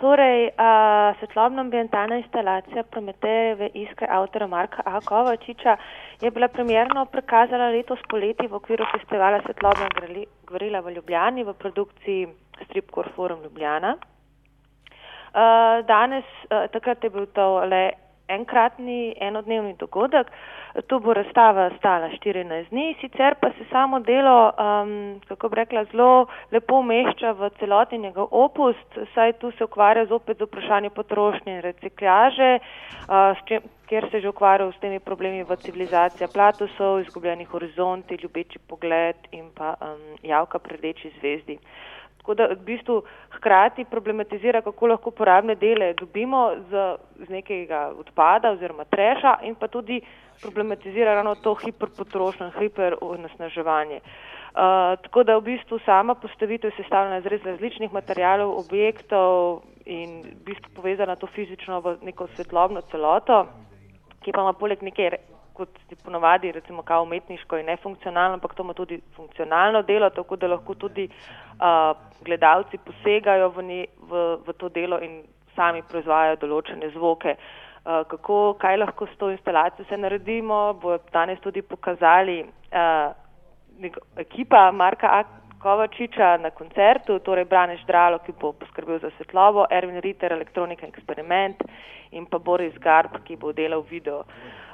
Torej, svetlobno-ambientalna instalacija Prometejeve iskre avtorja Marka A. Kovačiča je bila premierno prikazana letos poleti v okviru festivala Svetlobna gverila v Ljubljani v produkciji Stripcore Forum Ljubljana. Danes, takrat je bil to le enkratni enodnevni dogodek. Tu bo razstava stala 14 dni, sicer pa se samo delo, kako bi rekla, zelo lepo umešča v celotni njegov opus, saj tu se ukvarja zopet z vprašanjem potrošnje in reciklaže, kjer se že ukvarjal s temi problemi v civilizaciji Platosov, izgubljeni horizonti, ljubeči pogled in pa javka pri rdeči zvezdi. Tako da v bistvu hkrati problematizira, kako lahko uporabne dele dobimo z nekega odpada oziroma treša in pa tudi problematizira ravno to hiperpotrošnjo, hiperonesnaževanje. Tako da v bistvu sama postavitev je sestavljena iz različnih materialov, objektov in v bistvu povezana to fizično v neko svetlobno celoto, ki pa ima poleg neke, kot ti ponovadi, recimo kao umetniško in nefunkcionalno, ampak to ima tudi funkcionalno delo, tako da lahko tudi gledalci posegajo v to delo in sami proizvajajo določene zvoke. Kaj lahko s to instalacijo se naredimo, bo danes tudi pokazali ekipa Marka A. Kovačiča na koncertu, torej Brane Ždralo, ki bo poskrbel za svetlobo, Ervin Ritter, elektronika in eksperiment in pa Boris Garb, ki bo delal video.